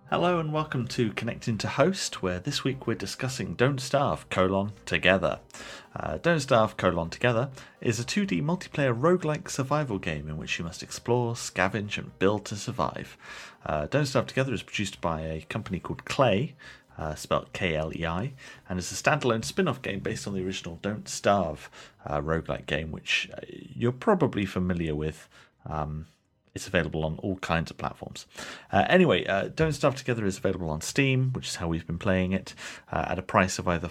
Hello and welcome to Connecting to Host, where this week we're discussing Don't Starve: Together. Don't Starve: Together is a 2D multiplayer roguelike survival game in which you must explore, scavenge and build to survive. Don't Starve Together is produced by a company called Klei, spelled Klei, and is a standalone spin-off game based on the original Don't Starve roguelike game, which you're probably familiar with. It's available on all kinds of platforms. Anyway, Don't Starve Together is available on Steam, which is how we've been playing it, at a price of either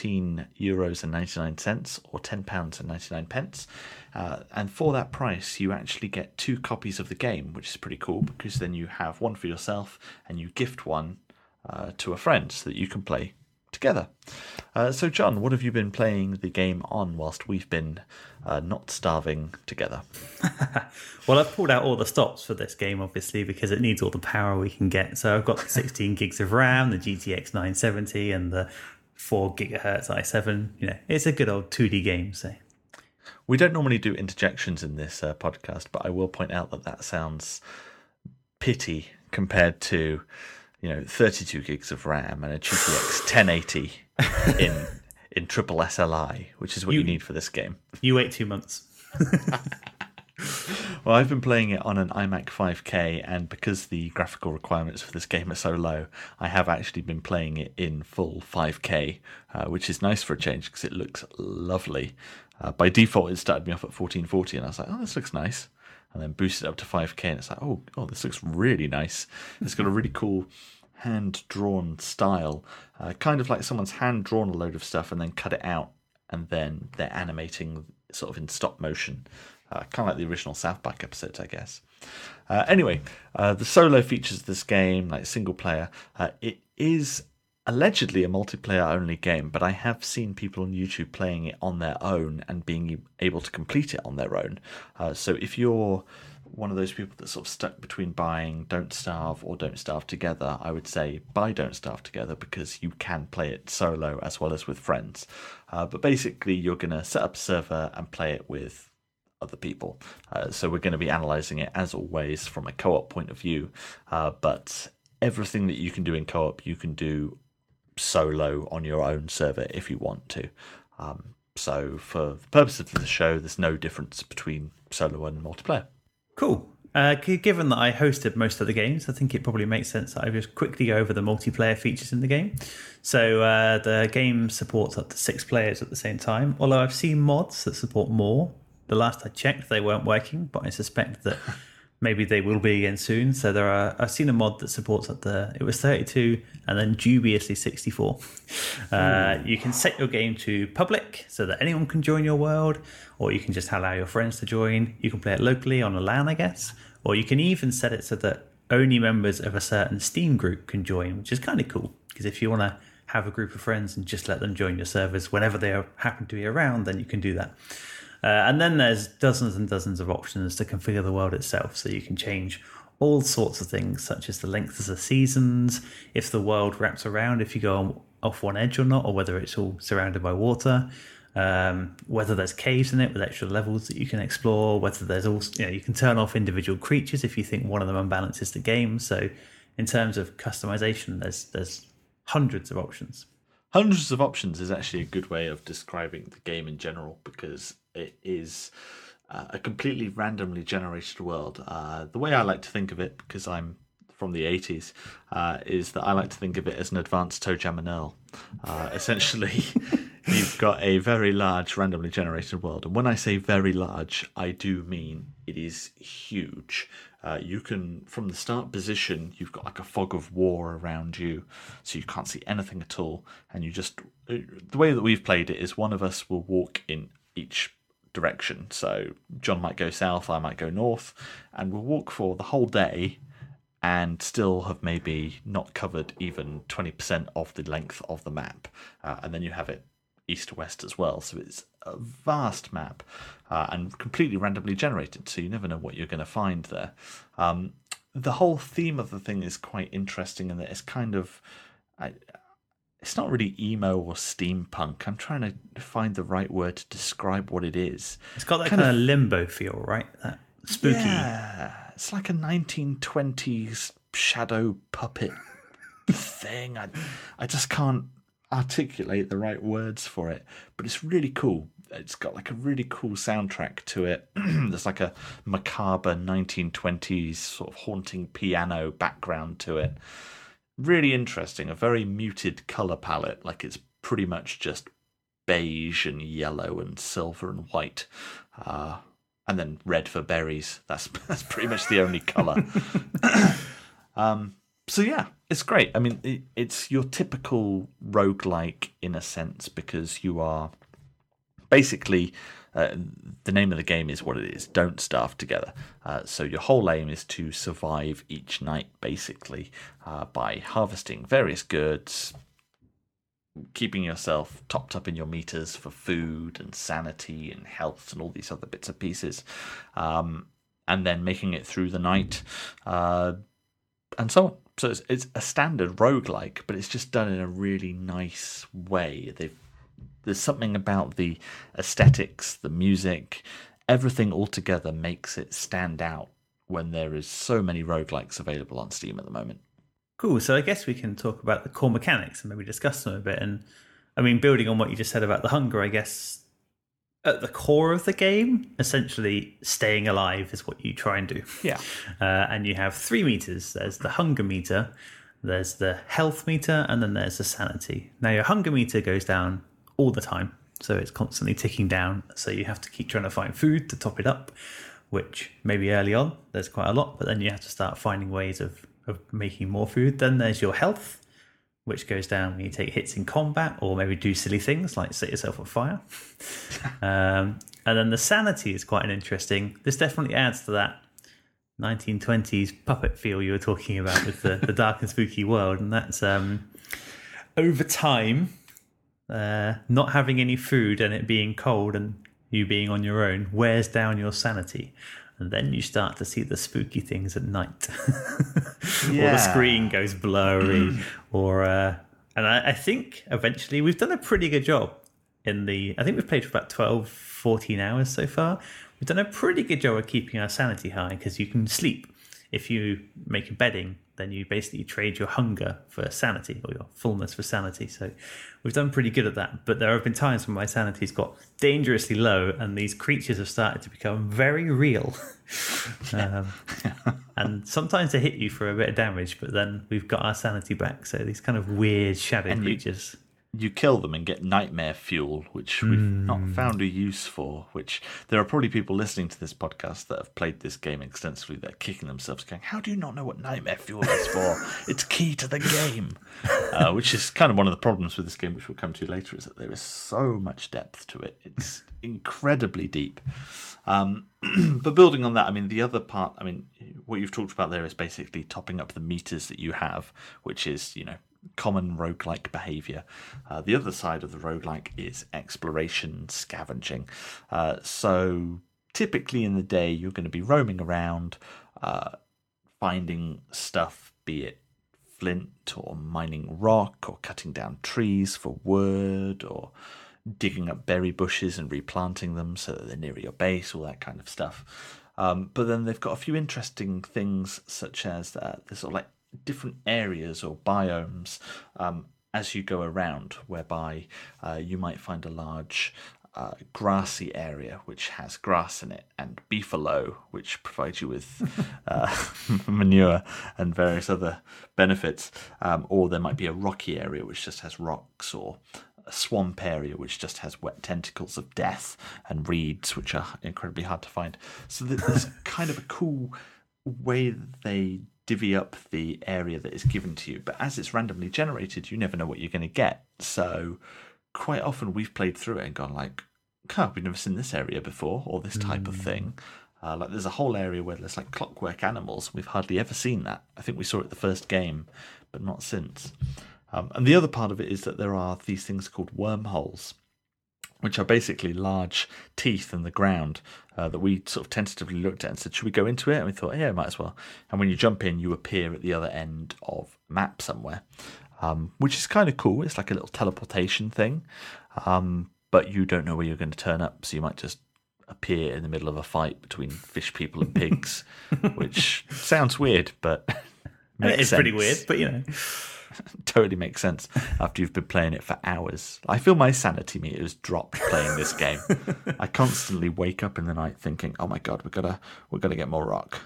€14.99 or £10.99. And for that price, you actually get 2 copies of the game, which is pretty cool, because then you have one for yourself and you gift one to a friend so that you can play together. So, John, what have you been playing the game on whilst we've been not starving together? Well, I've pulled out all the stops for this game, obviously, because it needs all the power we can get. So I've got 16 gigs of RAM, the GTX 970, and the 4 gigahertz i7. You know, it's a good old 2D game. So we don't normally do interjections in this podcast, but I will point out that sounds pity compared to 32 gigs of RAM and a GTX 1080 in triple SLI, which is what you need for this game. You wait 2 months. Well, I've been playing it on an iMac 5K, and because the graphical requirements for this game are so low, I have actually been playing it in full 5K, which is nice for a change because it looks lovely. By default, it started me off at 1440, and I was like, oh, this looks nice. And then boosted up to 5K, and it's like, oh, this looks really nice. It's got a really cool hand-drawn style, kind of like someone's hand-drawn a load of stuff and then cut it out, and then they're animating sort of in stop motion, kind of like the original South Park episodes, I guess. Anyway, the solo features of this game, like single player, it is allegedly a multiplayer-only game, but I have seen people on YouTube playing it on their own and being able to complete it on their own. So if you're one of those people that's sort of stuck between buying Don't Starve or Don't Starve Together, I would say buy Don't Starve Together because you can play it solo as well as with friends. But basically, you're going to set up a server and play it with other people. So we're going to be analysing it, as always, from a co-op point of view. But everything that you can do in co-op, you can do solo on your own server if you want to. So for the purposes of the show, there's no difference between solo and multiplayer. Cool. Given that I hosted most of the games, I think it probably makes sense that I just quickly go over the multiplayer features in the game. So the game supports up to 6 players at the same time, although I've seen mods that support more. The last I checked, they weren't working, but I suspect that maybe they will be again soon. So I've seen a mod that supports it was 32 and then dubiously 64. You can set your game to public so that anyone can join your world, or you can just allow your friends to join. You can play it locally on a LAN, I guess, or you can even set it so that only members of a certain Steam group can join, which is kind of cool, because if you want to have a group of friends and just let them join your servers whenever they happen to be around, then you can do that. And then there's dozens and dozens of options to configure the world itself, so you can change all sorts of things, such as the length of the seasons, if the world wraps around, if you go off one edge or not, or whether it's all surrounded by water, whether there's caves in it with extra levels that you can explore, whether there's also, you can turn off individual creatures if you think one of them unbalances the game. So in terms of customization, there's hundreds of options. Hundreds of options is actually a good way of describing the game in general, because it is a completely randomly generated world. The way I like to think of it, because I'm from the 80s, is that I like to think of it as an advanced ToeJam and Earl. Essentially, you've got a very large randomly generated world. And when I say very large, I do mean it is huge. You can, from the start position, you've got like a fog of war around you, so you can't see anything at all. And the way that we've played it is one of us will walk in each direction. So John might go south, I might go north, and we'll walk for the whole day and still have maybe not covered even 20% of the length of the map. And then you have it east to west as well. So it's a vast map and completely randomly generated. So you never know what you're going to find there. The whole theme of the thing is quite interesting in that it's kind of... it's not really emo or steampunk. I'm trying to find the right word to describe what it is. It's got that kind of limbo feel, right? That spooky. Yeah, it's like a 1920s shadow puppet thing. I just can't articulate the right words for it, but it's really cool. It's got like a really cool soundtrack to it. There's like a macabre 1920s sort of haunting piano background to it. Really interesting. A very muted color palette. Like it's pretty much just beige and yellow and silver and white. And then red for berries. That's pretty much the only color. So yeah, it's great. I mean, it's your typical roguelike in a sense, because you are basically, the name of the game is what it is, Don't Starve Together. So your whole aim is to survive each night, basically, by harvesting various goods, keeping yourself topped up in your meters for food and sanity and health and all these other bits and pieces, and then making it through the night, and so on. So it's a standard roguelike, but it's just done in a really nice way. There's something about the aesthetics, the music, everything altogether makes it stand out when there is so many roguelikes available on Steam at the moment. Cool. So I guess we can talk about the core mechanics and maybe discuss them a bit. And I mean, building on what you just said about the hunger, I guess at the core of the game, essentially staying alive is what you try and do. Yeah. And you have 3 meters. There's the hunger meter, there's the health meter, and then there's the sanity. Now your hunger meter goes down all the time. So it's constantly ticking down. So you have to keep trying to find food to top it up, which maybe early on there's quite a lot, but then you have to start finding ways of making more food. Then there's your health, which goes down when you take hits in combat or maybe do silly things like set yourself on fire. And then the sanity is quite an interesting. This definitely adds to that 1920s puppet feel you were talking about with the dark and spooky world. And that's over time, not having any food and it being cold and you being on your own wears down your sanity. And then you start to see the spooky things at night. Yeah. Or the screen goes blurry. And I think eventually we've done a pretty good job I think we've played for about 12, 14 hours so far. We've done a pretty good job of keeping our sanity high, because you can sleep. If you make a bedding, then you basically trade your hunger for sanity, or your fullness for sanity. So we've done pretty good at that. But there have been times when my sanity's got dangerously low and these creatures have started to become very real. And sometimes they hit you for a bit of damage, but then we've got our sanity back. So these kind of weird shadow creatures. You kill them and get nightmare fuel, which we've not found a use for, which there are probably people listening to this podcast that have played this game extensively that are kicking themselves going, how do you not know what nightmare fuel is for? It's key to the game. Which is kind of one of the problems with this game, which we'll come to later, is that there is so much depth to it. It's incredibly deep. But building on that, I mean, the other part, I mean, what you've talked about there is basically topping up the meters that you have, which is, common roguelike behaviour. The other side of the roguelike is exploration, scavenging. So typically in the day, you're going to be roaming around, finding stuff, be it flint or mining rock or cutting down trees for wood or digging up berry bushes and replanting them so that they're near your base, all that kind of stuff. But then they've got a few interesting things, such as there's sort of like different areas or biomes as you go around, whereby you might find a large grassy area which has grass in it, and beefalo, which provides you with manure and various other benefits, or there might be a rocky area which just has rocks, or a swamp area which just has wet tentacles of death and reeds, which are incredibly hard to find. So there's kind of a cool way that they divvy up the area that is given to you, but as it's randomly generated, you never know what you're going to get. So quite often we've played through it and gone like, we've never seen this area before, or this type of thing. Like there's a whole area where there's like clockwork animals. We've hardly ever seen that. I think we saw it the first game, but not since. And the other part of it is that there are these things called wormholes, which are basically large teeth in the ground that we sort of tentatively looked at and said, should we go into it? And we thought, yeah, might as well. And when you jump in, you appear at the other end of a map somewhere, which is kind of cool. It's like a little teleportation thing, but you don't know where you're going to turn up, so you might just appear in the middle of a fight between fish people and pigs, which sounds weird, but it is pretty weird, but totally makes sense after you've been playing it for hours. I feel my sanity meter has dropped playing this game. I constantly wake up in the night thinking, "Oh my god, we're gonna get more rock."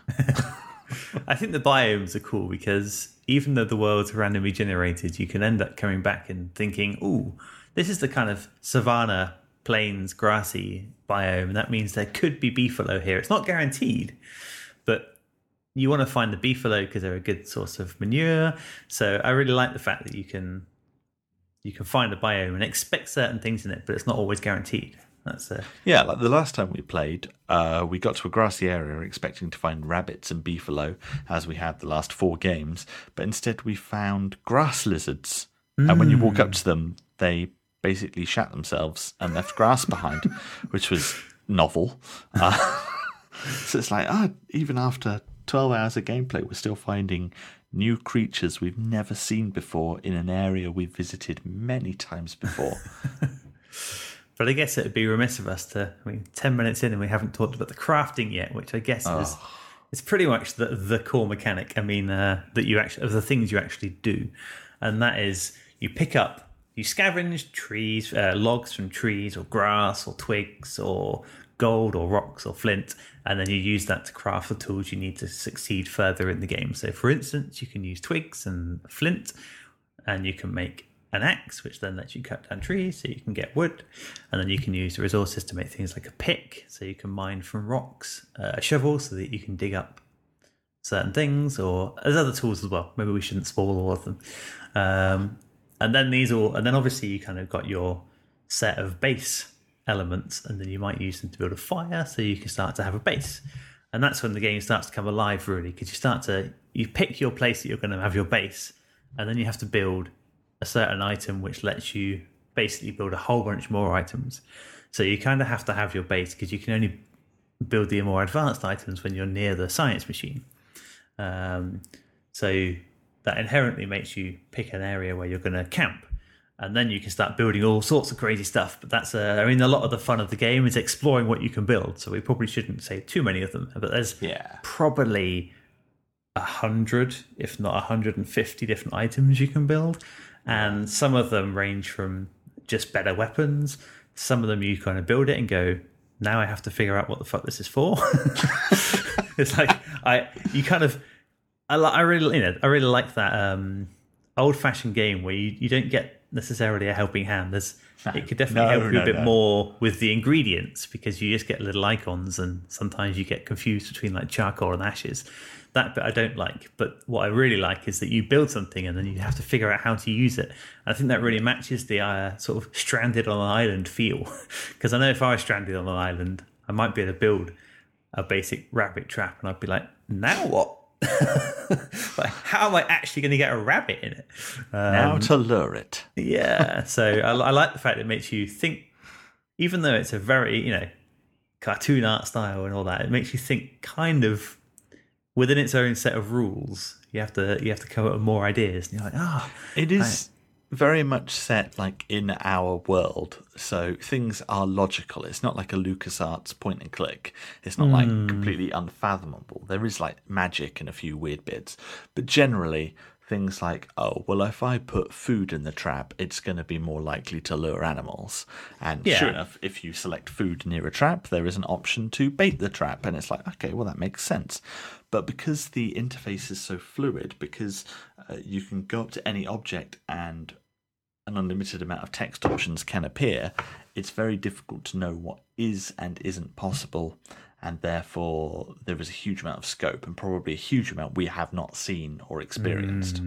I think the biomes are cool because even though the world's randomly generated, you can end up coming back and thinking, "Ooh, this is the kind of savanna, plains, grassy biome, and that means there could be beefalo here." It's not guaranteed, but you want to find the beefalo because they're a good source of manure. So I really like the fact that you can find a biome and expect certain things in it, but it's not always guaranteed. That's Yeah, like the last time we played, we got to a grassy area expecting to find rabbits and beefalo, as we had the last 4 games, but instead we found grass lizards. And when you walk up to them, they basically shat themselves and left grass behind, which was novel. So it's like, even after 12 hours of gameplay, we're still finding new creatures we've never seen before in an area we've visited many times before. But I guess it would be remiss of us 10 minutes in and we haven't talked about the crafting yet, which I guess is it's pretty much the core mechanic. I mean, that you actually of the things you actually do, and that is you scavenge trees, logs from trees, or grass, or twigs, or gold, or rocks, or flint, and then you use that to craft the tools you need to succeed further in the game. So, for instance, you can use twigs and flint, and you can make an axe, which then lets you cut down trees so you can get wood, and then you can use the resources to make things like a pick, so you can mine from rocks, a shovel so that you can dig up certain things, or there's other tools as well. Maybe we shouldn't spoil all of them. And then obviously you kind of got your set of base elements, and then you might use them to build a fire so you can start to have a base. And that's when the game starts to come alive, really, because you pick your place that you're going to have your base, and then you have to build a certain item which lets you basically build a whole bunch more items. So you kind of have to have your base because you can only build the more advanced items when you're near the science machine. So that inherently makes you pick an area where you're going to camp, and then you can start building all sorts of crazy stuff. But that's a lot of the fun of the game is exploring what you can build. So we probably shouldn't say too many of them, but there's probably 100, if not 150 different items you can build. And some of them range from just better weapons. Some of them you kind of build it and go, now I have to figure out what the fuck this is for. It's like I really like that old-fashioned game where you don't get necessarily a helping hand. It could definitely help you a bit more with the ingredients, because you just get little icons, and sometimes you get confused between like charcoal and ashes. That bit I don't like, but what I really like is that you build something and then you have to figure out how to use it. And I think that really matches the sort of stranded on an island feel. Because I know if I was stranded on an island, I might be able to build a basic rabbit trap, and I'd be like, now what? Like, how am I actually going to get a rabbit in it? Now to lure it. Yeah, so I like the fact it makes you think, even though it's a very, cartoon art style and all that, it makes you think kind of within its own set of rules. You have to come up with more ideas, and you're like, it is very much set like in our world, so things are logical. It's not like a LucasArts point and click. It's not like completely unfathomable. There is like magic and a few weird bits, but generally things like, if I put food in the trap, it's going to be more likely to lure animals. And sure enough, if you select food near a trap, there is an option to bait the trap. And it's like, okay, well, that makes sense. But because the interface is so fluid, because you can go up to any object and an unlimited amount of text options can appear, it's very difficult to know what is and isn't possible. And therefore, there is a huge amount of scope, and probably a huge amount we have not seen or experienced.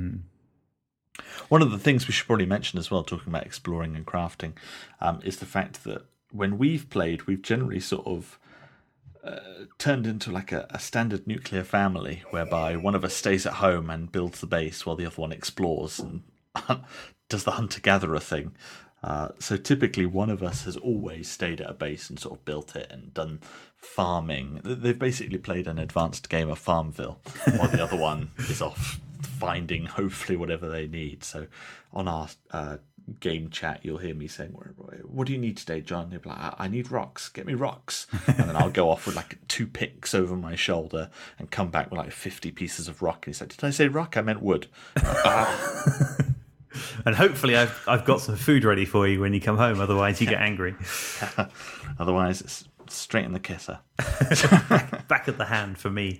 One of the things we should probably mention as well, talking about exploring and crafting, is the fact that when we've played, we've generally sort of turned into like a standard nuclear family, whereby one of us stays at home and builds the base while the other one explores and does the hunter-gatherer thing. So typically one of us has always stayed at a base and sort of built it and done farming. They've basically played an advanced game of Farmville, while the other one is off finding hopefully whatever they need. So on our game chat, you'll hear me saying, what do you need today, John? He'll be like, I need rocks, get me rocks. And then I'll go off with like 2 picks over my shoulder and come back with like 50 pieces of rock. And he's like, did I say rock? I meant wood. And hopefully I've got some food ready for you when you come home. Otherwise, you get angry. Otherwise, it's straight in the kisser. Back of the hand for me.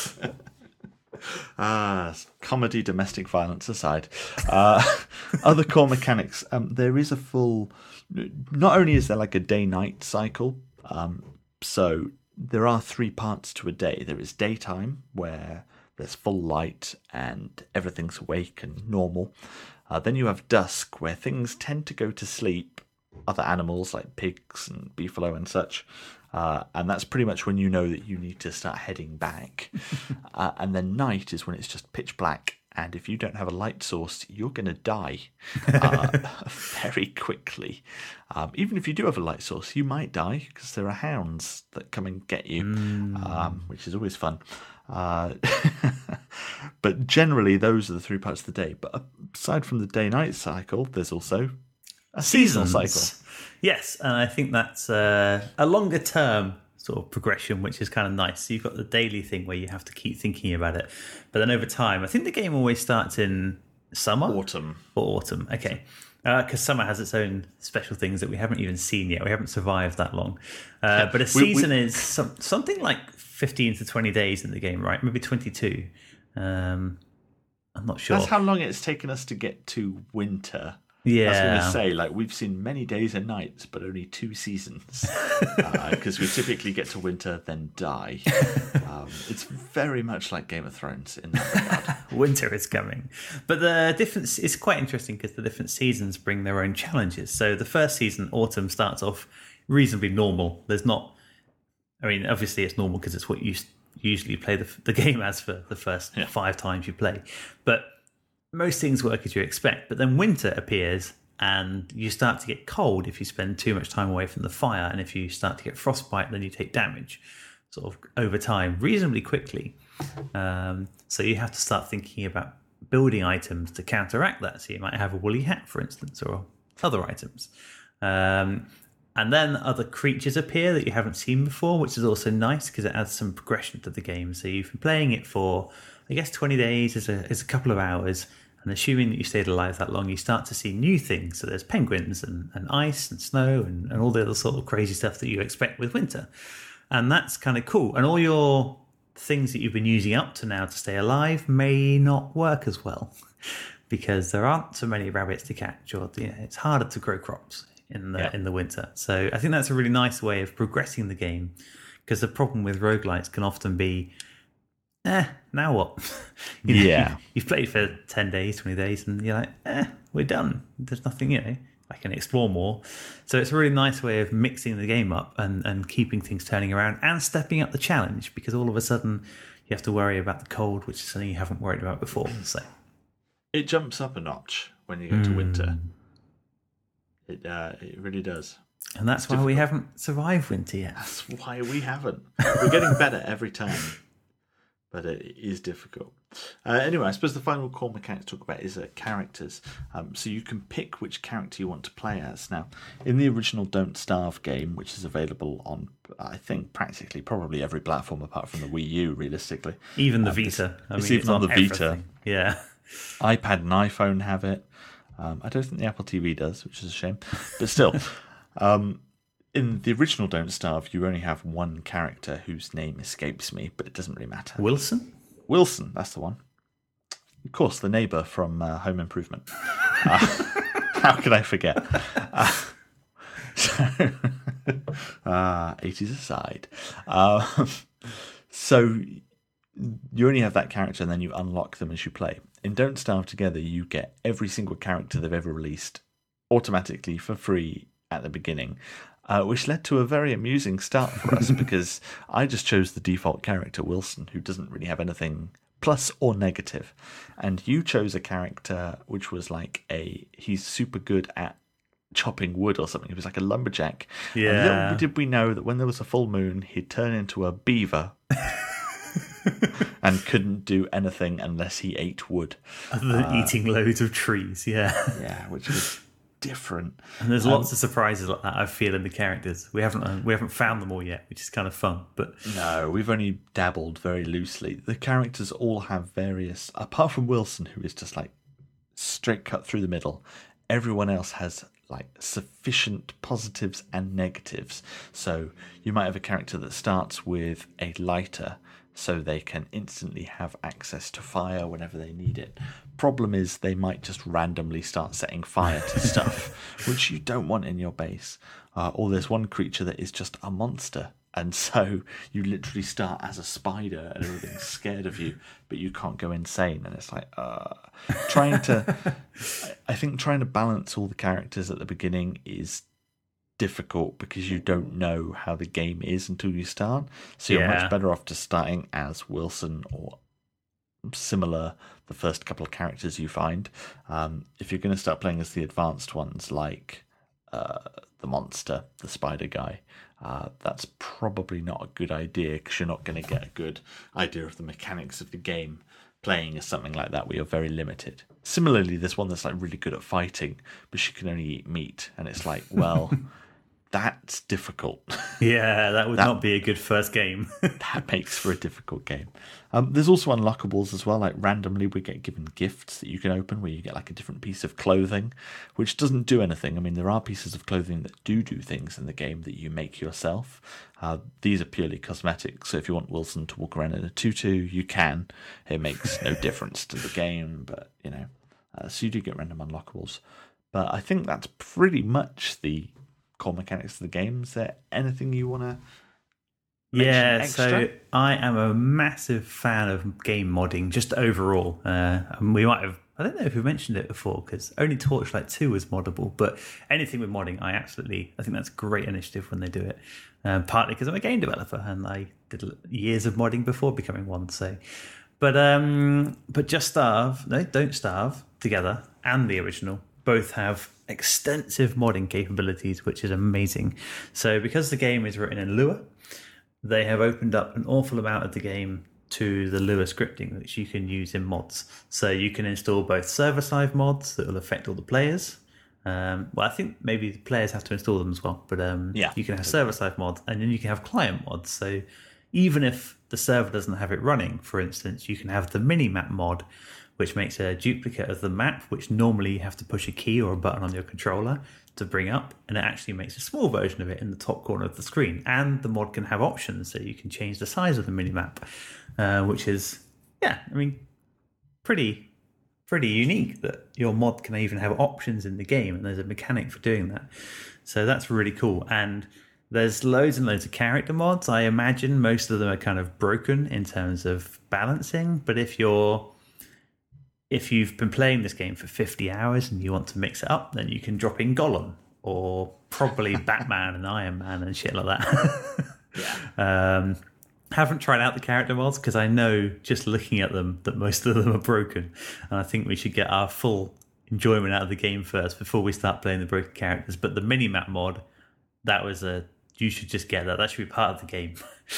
Comedy, domestic violence aside. Other core mechanics. There is a full... Not only is there like a day-night cycle, so there are 3 parts to a day. There is daytime, where there's full light and everything's awake and normal. Then you have dusk, where things tend to go to sleep, other animals like pigs and beefalo and such. And that's pretty much when you know that you need to start heading back. And then night is when it's just pitch black. And if you don't have a light source, you're going to die very quickly. Even if you do have a light source, you might die because there are hounds that come and get you, which is always fun. But generally, those are the 3 parts of the day. But aside from the day-night cycle, there's also a seasonal cycle. Yes, and I think that's a longer term sort of progression, which is kind of nice. So you've got the daily thing where you have to keep thinking about it. But then over time, I think the game always starts in summer? Autumn. Or autumn, okay. Because summer has its own special things that we haven't even seen yet. We haven't survived that long. But a season is something like 15 to 20 days in the game, right? Maybe 22. I'm not sure. That's how long it's taken us to get to winter. Yeah. I was going to say, like, we've seen many days and nights, but only 2 seasons. Because we typically get to winter, then die. It's very much like Game of Thrones in that regard. Winter is coming. But the difference is quite interesting because the different seasons bring their own challenges. So the first season, autumn, starts off reasonably normal. There's not... I mean, obviously it's normal because it's what you usually play the game as for the first 5 times you play. But... most things work as you expect, but then winter appears and you start to get cold if you spend too much time away from the fire, and if you start to get frostbite, then you take damage sort of over time reasonably quickly. So you have to start thinking about building items to counteract that. So you might have a woolly hat, for instance, or other items. And then other creatures appear that you haven't seen before, which is also nice because it adds some progression to the game. So you've been playing it for, I guess, 20 days is a couple of hours. And assuming that you stayed alive that long, you start to see new things. So there's penguins and ice and snow and all the other sort of crazy stuff that you expect with winter. And that's kind of cool. And all your things that you've been using up to now to stay alive may not work as well because there aren't so many rabbits to catch, or it's harder to grow crops in the winter. So I think that's a really nice way of progressing the game, because the problem with roguelites can often be, now what? You've played for 10 days, 20 days, and you're like, we're done. There's nothing, I can explore more. So it's a really nice way of mixing the game up and keeping things turning around and stepping up the challenge, because all of a sudden you have to worry about the cold, which is something you haven't worried about before. So it jumps up a notch when you go to winter. It really does. And that's why we haven't survived winter yet. That's why we haven't. We're getting better every time. But it is difficult. Anyway, I suppose the final core mechanic to talk about is characters. So you can pick which character you want to play as. Now, in the original Don't Starve game, which is available on, I think, practically probably every platform apart from the Wii U, realistically. Even the Vita. It's even on the Vita. Yeah. iPad and iPhone have it. I don't think the Apple TV does, which is a shame. But still... in the original Don't Starve, you only have one character whose name escapes me, but it doesn't really matter. Wilson, that's the one. Of course, the neighbour from Home Improvement. How could I forget? 80s aside. So you only have that character, and then you unlock them as you play. In Don't Starve Together, you get every single character they've ever released automatically for free at the beginning, which led to a very amusing start for us because I just chose the default character, Wilson, who doesn't really have anything plus or negative. And you chose a character which was like he's super good at chopping wood or something. He was like a lumberjack. Yeah. And little did we know that when there was a full moon, he'd turn into a beaver and couldn't do anything unless he ate wood. Other than eating loads of trees, yeah. Yeah, which was different. And there's lots of surprises like that I feel in the characters. We haven't found them all yet, which is kind of fun. But no, we've only dabbled very loosely. The characters all have various, apart from Wilson, who is just like straight cut through the middle. Everyone else has like sufficient positives and negatives. So you might have a character that starts with a lighter, so they can instantly have access to fire whenever they need it. Problem is, they might just randomly start setting fire to stuff, which you don't want in your base. Or there's one creature that is just a monster, and so you literally start as a spider and everything's scared of you, but you can't go insane. And it's like, I think trying to balance all the characters at the beginning is difficult because you don't know how the game is until you start. So you're much better off just starting as Wilson or similar, the first couple of characters you find. If you're going to start playing as the advanced ones, like the monster, the spider guy, that's probably not a good idea because you're not going to get a good idea of the mechanics of the game playing as something like that where you're very limited. Similarly, there's one that's like really good at fighting, but she can only eat meat, and it's like, well, that's difficult. Yeah, that would not be a good first game. That makes for a difficult game. There's also unlockables as well. Like randomly we get given gifts that you can open where you get like a different piece of clothing, which doesn't do anything. I mean, there are pieces of clothing that do things in the game that you make yourself. These are purely cosmetic. So if you want Wilson to walk around in a tutu, you can. It makes no difference to the game, but you know, so you do get random unlockables. But I think that's pretty much the core mechanics of the game. Is there anything you want to mention extra? So I am a massive fan of game modding, just overall. We might have, I don't know if we mentioned it before, because only Torchlight 2 was moddable, but anything with modding, I think that's a great initiative when they do it. Partly because I'm a game developer and I did years of modding before becoming one. So, but Just Starve, no, Don't Starve together and the original both have extensive modding capabilities, which is amazing. So because the game is written in Lua, they have opened up an awful amount of the game to the Lua scripting, which you can use in mods. So you can install both server-side mods that will affect all the players. Well, I think maybe the players have to install them as well, but you can have server-side mods, and then you can have client mods. So even if the server doesn't have it running, for instance, you can have the mini-map mod, which makes a duplicate of the map, which normally you have to push a key or a button on your controller to bring up, and it actually makes a small version of it in the top corner of the screen. And the mod can have options, so you can change the size of the minimap, which is, pretty unique that your mod can even have options in the game, and there's a mechanic for doing that. So that's really cool. And there's loads and loads of character mods. I imagine most of them are kind of broken in terms of balancing, but if you've been playing this game for 50 hours and you want to mix it up, then you can drop in Gollum or probably Batman and Iron Man and shit like that. Haven't tried out the character mods because I know just looking at them that most of them are broken. And I think we should get our full enjoyment out of the game first before we start playing the broken characters. But the mini-map mod, you should just get that. That should be part of the game.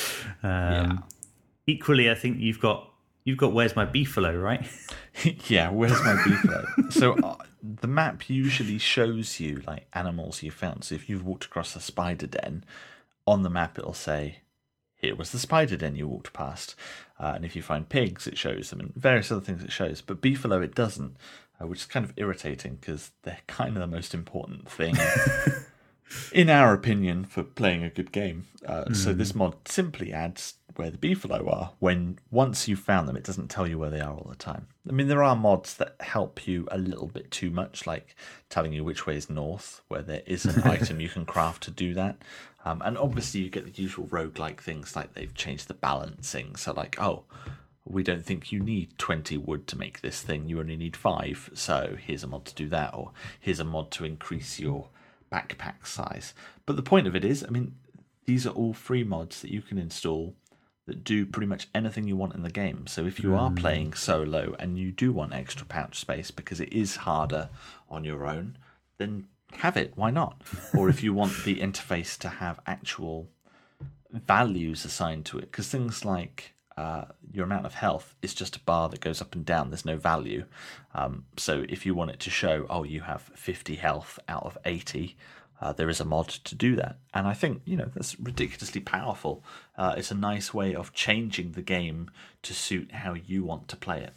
Equally, I think you've got Where's My Beefalo, right? Yeah, Where's My Beefalo? So the map usually shows you like animals you found. So if you've walked across a spider den, on the map it'll say, here was the spider den you walked past. And if you find pigs, it shows them, and various other things it shows. But Beefalo, it doesn't, which is kind of irritating because they're kind of the most important thing, in our opinion, for playing a good game. So this mod simply adds where the Beefalo are. Once you've found them, it doesn't tell you where they are all the time. I mean, there are mods that help you a little bit too much, like telling you which way is north, where there is an item you can craft to do that. And obviously you get the usual roguelike things, like they've changed the balancing. So like, we don't think you need 20 wood to make this thing, you only need 5. So here's a mod to do that, or here's a mod to increase your backpack size. But the point of it is, I mean, these are all free mods that you can install that do pretty much anything you want in the game. So if you are playing solo and you do want extra pouch space because it is harder on your own, then have it. Why not? Or if you want the interface to have actual values assigned to it, because things like your amount of health is just a bar that goes up and down. There's no value. So if you want it to show, you have 50 health out of 80, there is a mod to do that. And I think, that's ridiculously powerful. It's a nice way of changing the game to suit how you want to play it.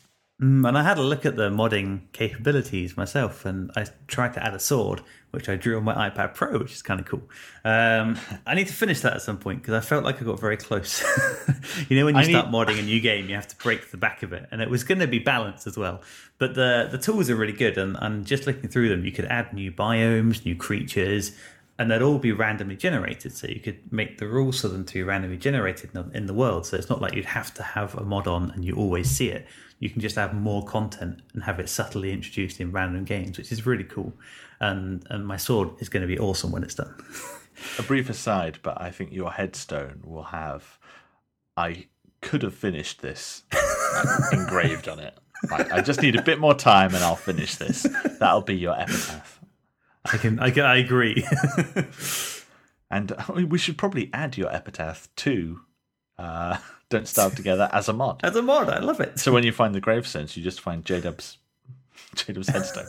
And I had a look at the modding capabilities myself, and I tried to add a sword, which I drew on my iPad Pro, which is kind of cool. I need to finish that at some point because I felt like I got very close. When you start modding a new game, you have to break the back of it, and it was going to be balanced as well. But the tools are really good, and just looking through them, you could add new biomes, new creatures, and they'd all be randomly generated. So you could make the rules for them to be randomly generated in the world. So it's not like you'd have to have a mod on and you always see it. You can just add more content and have it subtly introduced in random games, which is really cool. And my sword is going to be awesome when it's done. A brief aside, but I think your headstone will have, I could have finished this engraved on it. Right, I just need a bit more time and I'll finish this. That'll be your epitaph. I agree. And we should probably add your epitaph to Don't Starve Together as a mod. As a mod, I love it. So when you find the gravestones, you just find J-Dub's headstone.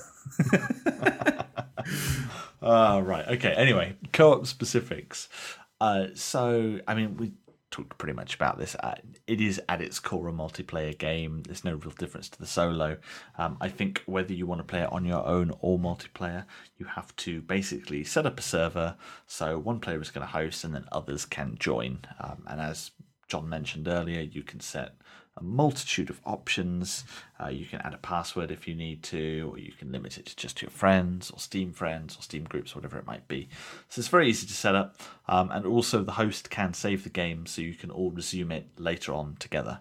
Right, okay. Anyway, co-op specifics. We talked pretty much about this. It is at its core a multiplayer game. There's no real difference to the solo. I think whether you want to play it on your own or multiplayer, you have to basically set up a server. So one player is going to host and then others can join. And as John mentioned earlier, you can set a multitude of options. You can add a password if you need to, or you can limit it to just your friends or Steam groups, whatever it might be. So it's very easy to set up. And also the host can save the game so you can all resume it later on together.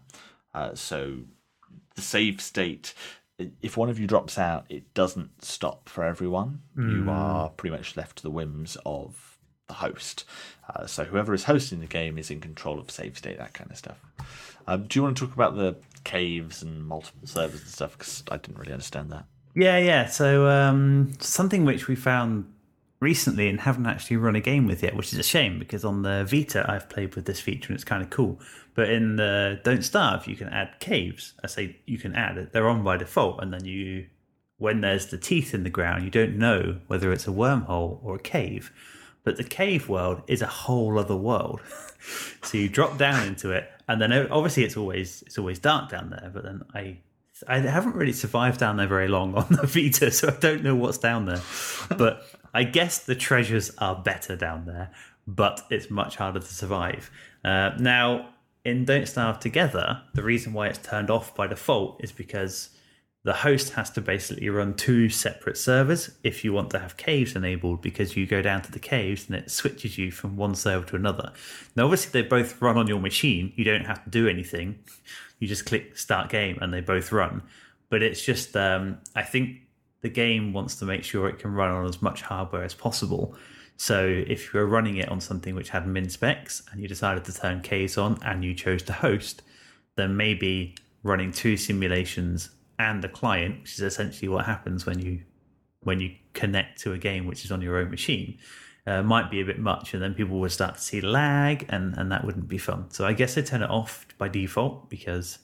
So the save state, if one of you drops out, it doesn't stop for everyone. You are pretty much left to the whims of the host. So whoever is hosting the game is in control of save state, that kind of stuff. Do you want to talk about the caves and multiple servers and stuff? Because I didn't really understand that. Yeah. So something which we found recently and haven't actually run a game with yet, which is a shame because on the Vita I've played with this feature and it's kind of cool. But in the Don't Starve, you can add caves. I say you can add it. They're on by default, and then when there's the teeth in the ground, you don't know whether it's a wormhole or a cave. But the cave world is a whole other world. So you drop down into it, and then obviously it's always dark down there. But then I haven't really survived down there very long on the Vita, so I don't know what's down there. But I guess the treasures are better down there, but it's much harder to survive. Now, in Don't Starve Together, the reason why it's turned off by default is because the host has to basically run 2 separate servers if you want to have caves enabled, because you go down to the caves and it switches you from one server to another. Now, obviously, they both run on your machine. You don't have to do anything. You just click start game and they both run. But it's just, I think the game wants to make sure it can run on as much hardware as possible. So if you're running it on something which had min specs and you decided to turn caves on and you chose to host, then maybe running 2 simulations and a client, which is essentially what happens when you connect to a game which is on your own machine, might be a bit much, and then people would start to see lag, and that wouldn't be fun. So I guess they turn it off by default because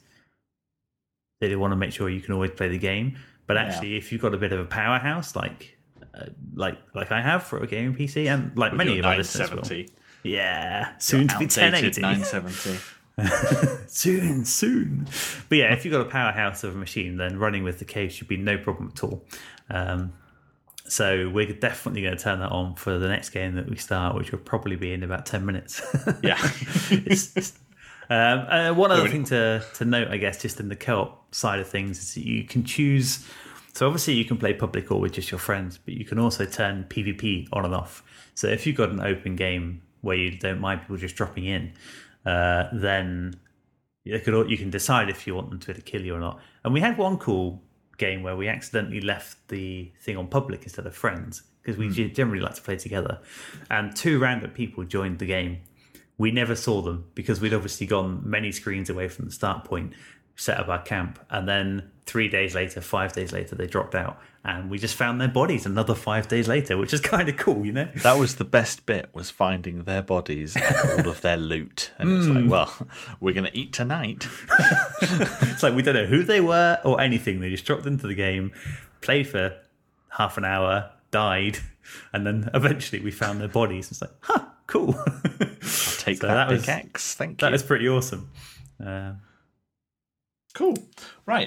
they want to make sure you can always play the game. But actually, if you've got a bit of a powerhouse like I have for a gaming PC, and like many of our listeners will, soon to be 1080, 970. soon. But yeah, if you've got a powerhouse of a machine, then running with the cave should be no problem at all. So we're definitely going to turn that on for the next game that we start, which will probably be in about 10 minutes. Yeah. One other thing to note, I guess, just in the co-op side of things, is that you can choose. So obviously you can play public or with just your friends, but you can also turn PvP on and off. So if you've got an open game where you don't mind people just dropping in, then you can decide if you want them to kill you or not. And we had one cool game where we accidentally left the thing on public instead of friends, because we generally like to play together, and 2 random people joined the game. We never saw them because we'd obviously gone many screens away from the start point, set up our camp, and then 3 days later, 5 days later, they dropped out, and we just found their bodies another 5 days later, which is kind of cool, you know? That was the best bit, was finding their bodies and all of their loot. And it's like, well, we're going to eat tonight. It's like we don't know who they were or anything. They just dropped into the game, played for half an hour, died, and then eventually we found their bodies. It's like, cool. I'll take that pickaxe. Thank you. That was pretty awesome. Cool. Right.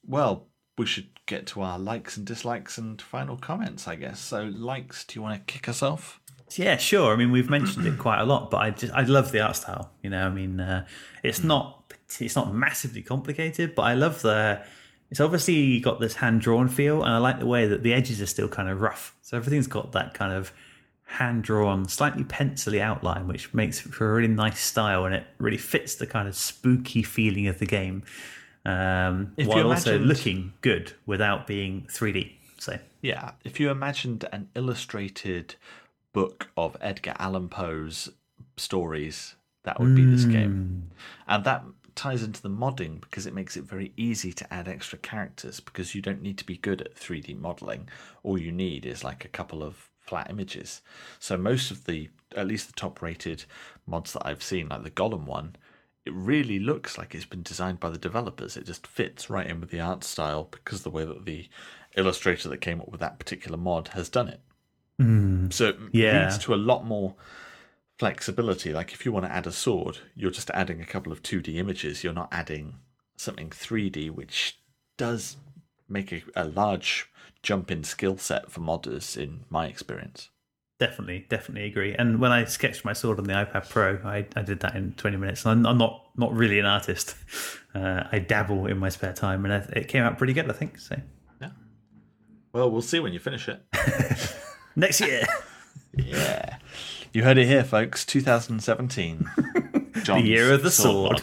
Well, we should get to our likes and dislikes and final comments, I guess. So, likes, do you want to kick us off? Yeah, sure. I mean, we've mentioned it quite a lot, but I love the art style. I mean, it's not massively complicated, but I love it's obviously got this hand drawn feel, and I like the way that the edges are still kind of rough. So everything's got that kind of hand drawn, slightly pencily outline, which makes for a really nice style, and it really fits the kind of spooky feeling of the game, while also looking good without being 3D. So yeah, if you imagined an illustrated book of Edgar Allan Poe's stories, that would be this game. And that ties into the modding because it makes it very easy to add extra characters because you don't need to be good at 3D modeling. All you need is like a couple of flat images. So most of at least the top rated mods that I've seen, like the Gollum one, it really looks like it's been designed by the developers. It just fits right in with the art style because the way that the illustrator that came up with that particular mod has done it. So it leads to a lot more flexibility. Like if you want to add a sword, you're just adding a couple of 2D images. You're not adding something 3D, which does make a large jump in skill set for modders, in my experience. Definitely agree. And when I sketched my sword on the iPad Pro, I did that in 20 minutes. And I'm not really an artist. I dabble in my spare time, and it came out pretty good, I think. So yeah. Well, we'll see when you finish it. Next year. Yeah. You heard it here, folks. 2017. The year of the sword.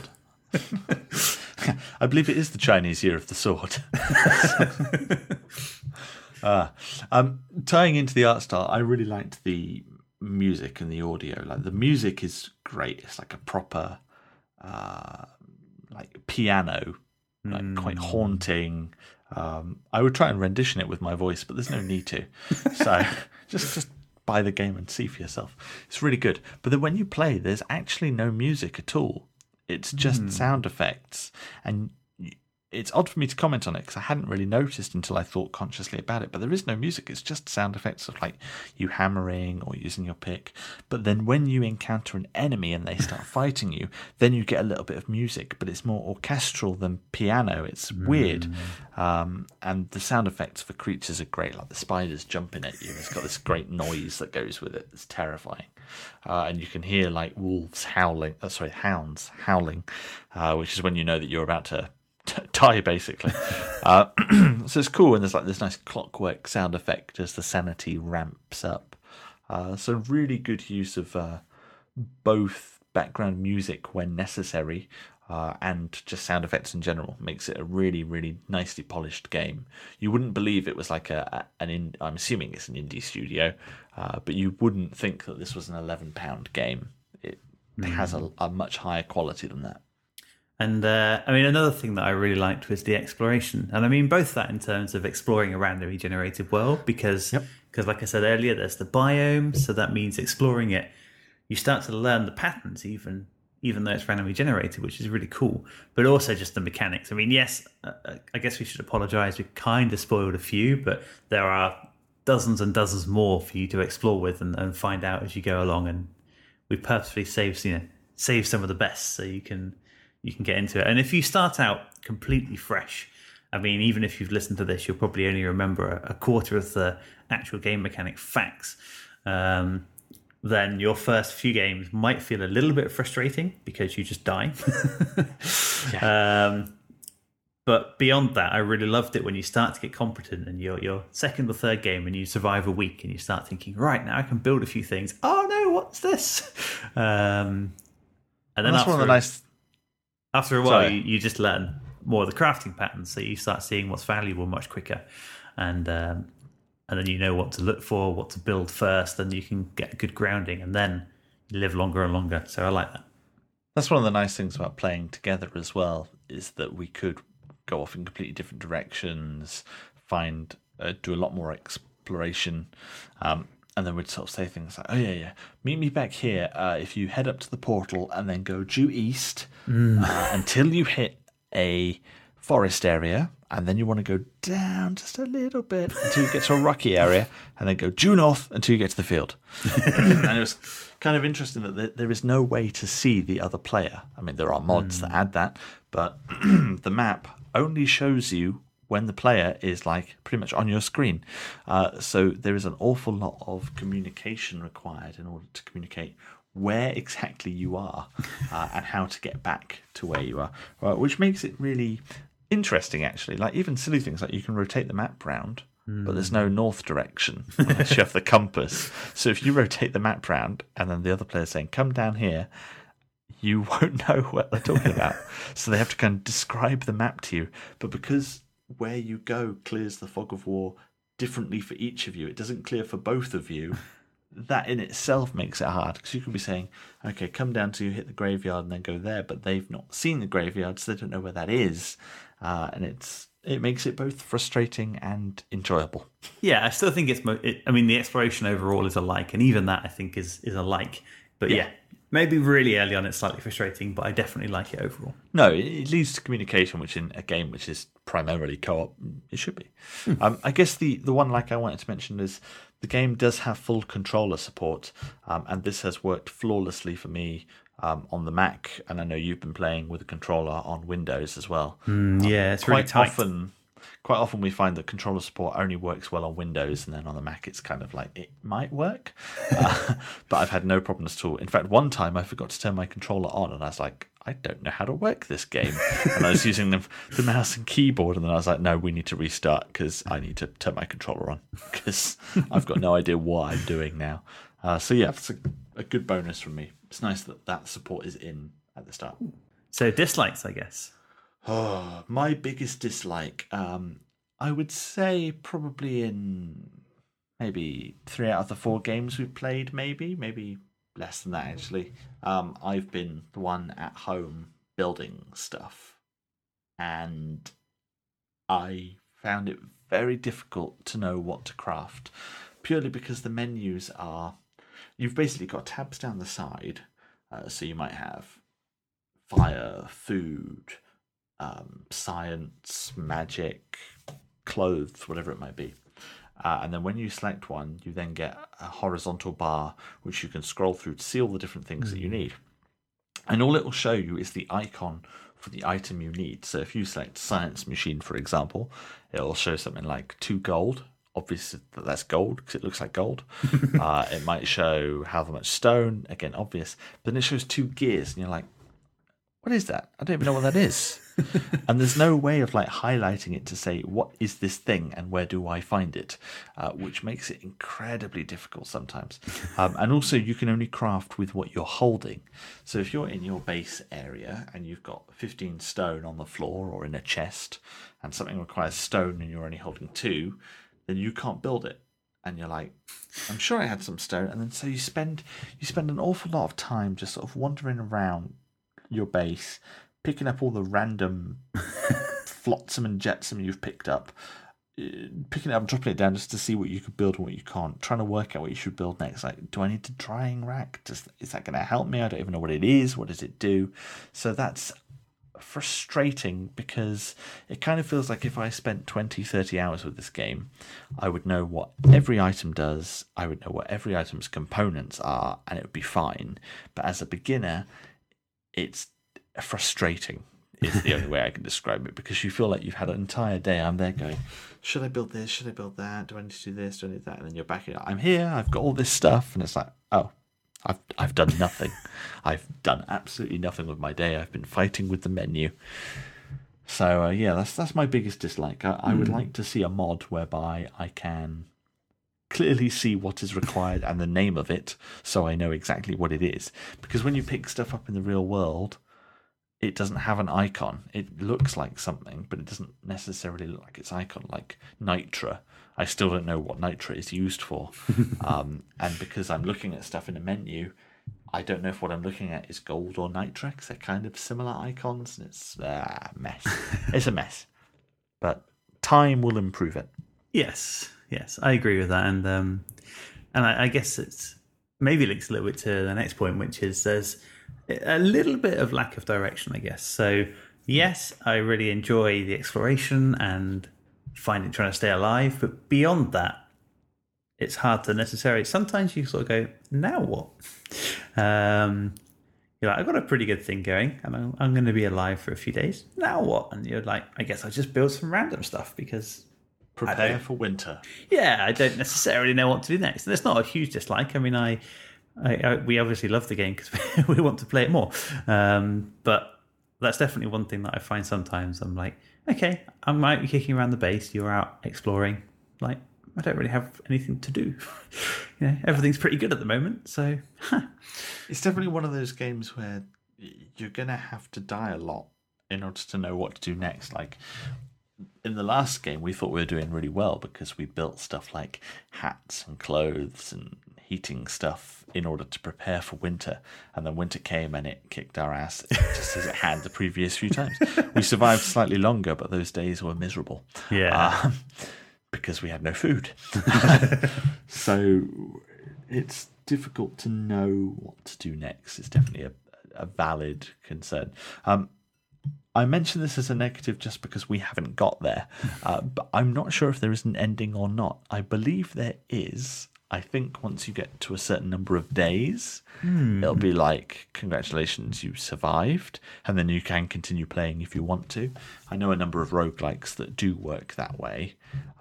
I believe it is the Chinese year of the sword. Tying into the art style, I really liked the music and the audio. Like the music is great. It's like a proper like piano, like quite haunting. I would try and rendition it with my voice, but there's no need to. So just buy the game and see for yourself. It's really good. But then when you play, there's actually no music at all. It's just sound effects. And it's odd for me to comment on it because I hadn't really noticed until I thought consciously about it. But there is no music. It's just sound effects of like you hammering or using your pick. But then when you encounter an enemy and they start fighting you, then you get a little bit of music. But it's more orchestral than piano. It's weird. And the sound effects for creatures are great. Like the spiders jumping at you. It's got this great noise that goes with it. It's terrifying. And you can hear like hounds howling, which is when you know that you're about to die, basically. So it's cool, and there's like this nice clockwork sound effect as the sanity ramps up. So really good use of both background music when necessary and just sound effects in general. Makes it a really, really nicely polished game. You wouldn't believe it was like I'm assuming it's an indie studio, but you wouldn't think that this was an £11 game. It has a much higher quality than that. And I mean, another thing that I really liked was the exploration. And I mean, both that in terms of exploring a randomly generated world, because like I said earlier, there's the biome. So that means exploring it, you start to learn the patterns, even though it's randomly generated, which is really cool. But also just the mechanics. I mean, yes, I guess we should apologize. We kind of spoiled a few, but there are dozens and dozens more for you to explore with and find out as you go along. And we purposefully saved some of the best so you can get into it. And if you start out completely fresh, I mean, even if you've listened to this, you'll probably only remember a quarter of the actual game mechanic facts. Then your first few games might feel a little bit frustrating because you just die. But beyond that, I really loved it when you start to get competent and your second or third game and you survive a week and you start thinking, right, now I can build a few things. Oh no, what's this? And then that's one of the nice... After a while, you just learn more of the crafting patterns, so you start seeing what's valuable much quicker, and then you know what to look for, what to build first, and you can get a good grounding, and then you live longer and longer. So I like that. That's one of the nice things about playing together as well, is that we could go off in completely different directions, do a lot more exploration, and then we'd sort of say things like, oh, yeah, meet me back here if you head up to the portal and then go due east until you hit a forest area. And then you want to go down just a little bit until you get to a rocky area and then go due north until you get to the field. And it was kind of interesting that there is no way to see the other player. I mean, there are mods that add that, but the map only shows you when the player is like pretty much on your screen. So there is an awful lot of communication required in order to communicate where exactly you are and how to get back to where you are, which makes it really interesting, actually. Like even silly things like you can rotate the map round, but there's no north direction unless you have the compass. So if you rotate the map round and then the other player's saying, come down here, you won't know what they're talking about. So they have to kind of describe the map to you. But because where you go clears the fog of war differently for each of you, it doesn't clear for both of you. That in itself makes it hard, because you can be saying, okay, come down to hit the graveyard and then go there, but they've not seen the graveyard, so they don't know where that is. And it makes it both frustrating and enjoyable. Yeah, I still think the exploration overall is a like, and even that I think is a like. But yeah, maybe really early on it's slightly frustrating, but I definitely like it overall. No, it leads to communication, which in a game which is primarily co-op, it should be. I guess the one like I wanted to mention is the game does have full controller support, and this has worked flawlessly for me on the Mac, and I know you've been playing with a controller on Windows as well. Yeah, it's really tight. Quite often we find that controller support only works well on Windows, and then on the Mac it's kind of like, it might work. But I've had no problems at all. In fact, one time I forgot to turn my controller on, and I was like, I don't know how to work this game. And I was using the mouse and keyboard, and then I was like, no, we need to restart because I need to turn my controller on because I've got no idea what I'm doing now. So yeah, it's a good bonus from me. It's nice that support is in at the start. So dislikes, I guess. Oh, my biggest dislike, I would say probably in maybe 3 out of the 4 games we've played, maybe less than that actually. I've been the one at home building stuff, and I found it very difficult to know what to craft, purely because the menus you've basically got tabs down the side, so you might have fire, food, science, magic, clothes, whatever it might be. And then when you select one, you then get a horizontal bar which you can scroll through to see all the different things that you need. And all it will show you is the icon for the item you need. So if you select science machine, for example, it'll show something like 2 gold. Obviously that's gold because it looks like gold. It might show how much stone, again obvious. But then it shows 2 gears, and you're like, what is that? I don't even know what that is. And there's no way of like highlighting it to say, what is this thing and where do I find it? Which makes it incredibly difficult sometimes. And also you can only craft with what you're holding. So if you're in your base area and you've got 15 stone on the floor or in a chest, and something requires stone and you're only holding 2, then you can't build it. And you're like, I'm sure I had some stone. And then so you spend an awful lot of time just sort of wandering around your base, picking up all the random flotsam and jetsam you've picked up, picking it up and dropping it down just to see what you could build and what you can't, trying to work out what you should build next. Like, do I need a drying rack? Is that going to help me? I don't even know what it is. What does it do? So that's frustrating, because it kind of feels like if I spent 20-30 hours with this game, I would know what every item does, I would know what every item's components are, and it would be fine. But as a beginner, it's frustrating is the only way I can describe it, because you feel like you've had an entire day. I'm there going, should I build this? Should I build that? Do I need to do this? Do I need that? And then you're back here. I'm here. I've got all this stuff. And it's like, oh, I've done nothing. I've done absolutely nothing with my day. I've been fighting with the menu. So, yeah, that's my biggest dislike. I would like to see a mod whereby I can clearly see what is required and the name of it, so I know exactly what it is. Because when you pick stuff up in the real world, it doesn't have an icon. It looks like something, but it doesn't necessarily look like its icon. Like Nitra, I still don't know what Nitra is used for. And because I'm looking at stuff in a menu, I don't know if what I'm looking at is gold or Nitra, because they're kind of similar icons, and it's a mess. It's a mess. But time will improve it. Yes, I agree with that, and I guess it's maybe links a little bit to the next point, which is there's a little bit of lack of direction, I guess. So yes, I really enjoy the exploration and trying to stay alive, but beyond that, it's hard to necessarily. Sometimes you sort of go, now what? you're like, I've got a pretty good thing going, and I'm going to be alive for a few days. Now what? And you're like, I guess I'll just build some random stuff because Prepare for winter. Yeah, I don't necessarily know what to do next. And it's not a huge dislike. I mean, we obviously love the game because we want to play it more. But that's definitely one thing that I find sometimes. I'm like, okay, I might be kicking around the base. You're out exploring. Like, I don't really have anything to do. Everything's pretty good at the moment. So it's definitely one of those games where you're going to have to die a lot in order to know what to do next. Like, in the last game, we thought we were doing really well because we built stuff like hats and clothes and heating stuff in order to prepare for winter. And then winter came and it kicked our ass just as it had the previous few times. We survived slightly longer, but those days were miserable. Yeah. Because we had no food. So it's difficult to know what to do next. It's definitely a valid concern. I mention this as a negative just because we haven't got there, but I'm not sure if there is an ending or not. I believe there is. I think once you get to a certain number of days, it'll be like, congratulations, you survived, and then you can continue playing if you want to. I know a number of roguelikes that do work that way.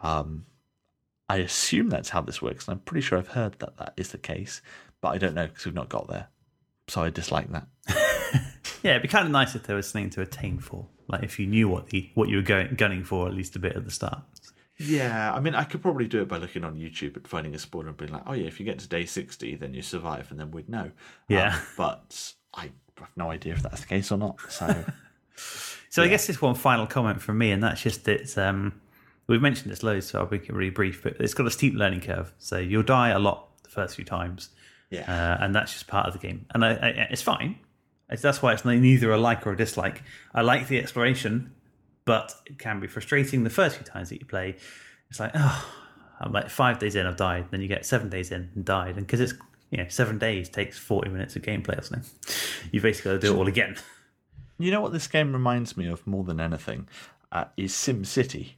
I assume that's how this works, and I'm pretty sure I've heard that that is the case, but I don't know because we've not got there. So I dislike that. Yeah, it'd be kind of nice if there was something to attain for. Like if you knew what you were gunning for at least a bit at the start. Yeah, I mean, I could probably do it by looking on YouTube and finding a spoiler and being like, oh yeah, if you get to day 60, then you survive, and then we'd know. Yeah. But I have no idea if that's the case or not. So, I guess this one final comment from me, and that's just it's. We've mentioned this loads, so I'll make it really brief. But it's got a steep learning curve, so you'll die a lot the first few times. Yeah, and that's just part of the game, and it's fine. That's why it's neither a like or a dislike. I like the exploration, but it can be frustrating the first few times that you play. It's like, I'm like 5 days in, I've died. Then you get 7 days in and died. And because it's 7 days takes 40 minutes of gameplay or something, you basically got to do it all again. You know what this game reminds me of more than anything is SimCity.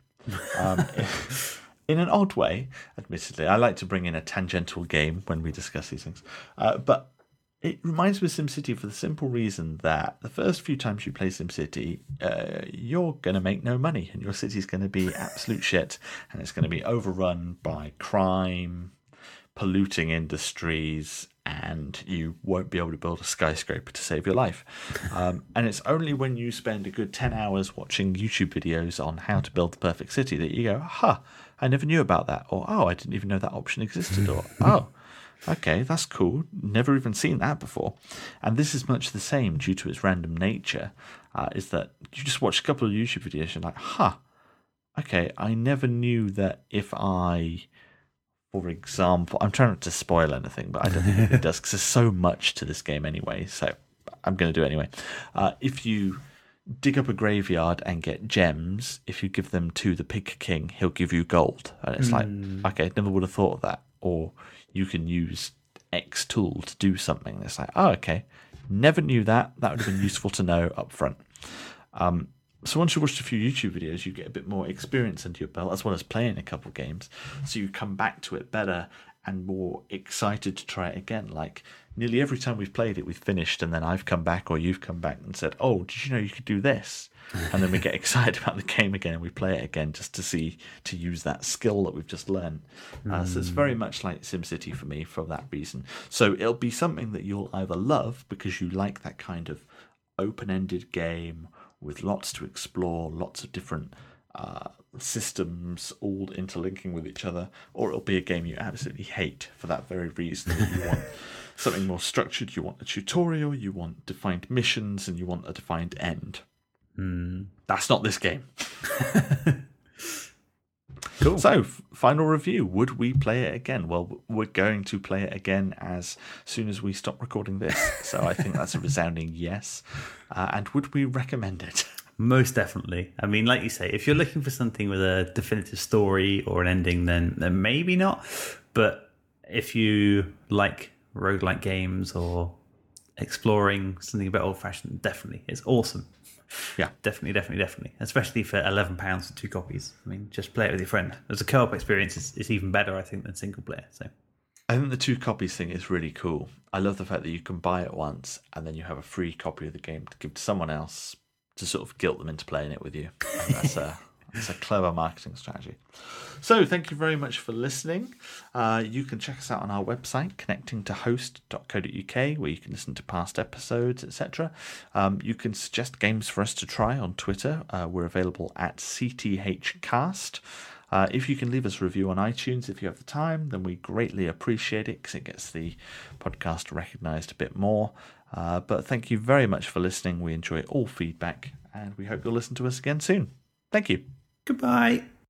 In an odd way, admittedly. I like to bring in a tangential game when we discuss these things. But it reminds me of SimCity for the simple reason that the first few times you play SimCity, you're going to make no money and your city's going to be absolute shit and it's going to be overrun by crime, polluting industries, and you won't be able to build a skyscraper to save your life. And it's only when you spend a good 10 hours watching YouTube videos on how to build the perfect city that you go, I never knew about that, or I didn't even know that option existed, or okay, that's cool. Never even seen that before. And this is much the same due to its random nature, is that you just watch a couple of YouTube videos and you're like, okay, I never knew that if I, for example, I'm trying not to spoil anything, but I don't think it does because there's so much to this game anyway, so I'm going to do it anyway. If you dig up a graveyard and get gems, if you give them to the Pig King, he'll give you gold. And it's like, okay, never would have thought of that. Or you can use X tool to do something. It's like, okay, never knew that. That would have been useful to know up front. So once you watched a few YouTube videos, you get a bit more experience under your belt, as well as playing a couple games. So you come back to it better and more excited to try it again. Like nearly every time we've played it, we've finished, and then I've come back or you've come back and said, oh, did you know you could do this? And then we get excited about the game again and we play it again just to use that skill that we've just learned. So it's very much like SimCity for me for that reason. So it'll be something that you'll either love because you like that kind of open-ended game with lots to explore, lots of different systems all interlinking with each other, or it'll be a game you absolutely hate for that very reason that you want something more structured, you want a tutorial, you want defined missions, and you want a defined end. That's not this game. Cool. So, final review. Would we play it again? Well, we're going to play it again as soon as we stop recording this. So I think that's a resounding yes. And would we recommend it? Most definitely. I mean, like you say, if you're looking for something with a definitive story or an ending, then maybe not. But if you like roguelike games or exploring something a bit old-fashioned, definitely. It's awesome. Yeah. Definitely. Especially for £11 for 2 copies. I mean, just play it with your friend. As a co-op experience, it's even better, I think, than single player. So, I think the 2 copies thing is really cool. I love the fact that you can buy it once and then you have a free copy of the game to give to someone else to sort of guilt them into playing it with you. And that's a clever marketing strategy. So thank you very much for listening. You can check us out on our website, connectingtohost.co.uk, where you can listen to past episodes, etc. You can suggest games for us to try on Twitter. We're available at CTHcast. If you can leave us a review on iTunes if you have the time, then we greatly appreciate it because it gets the podcast recognised a bit more. But thank you very much for listening. We enjoy all feedback and we hope you'll listen to us again soon. Thank you. Goodbye.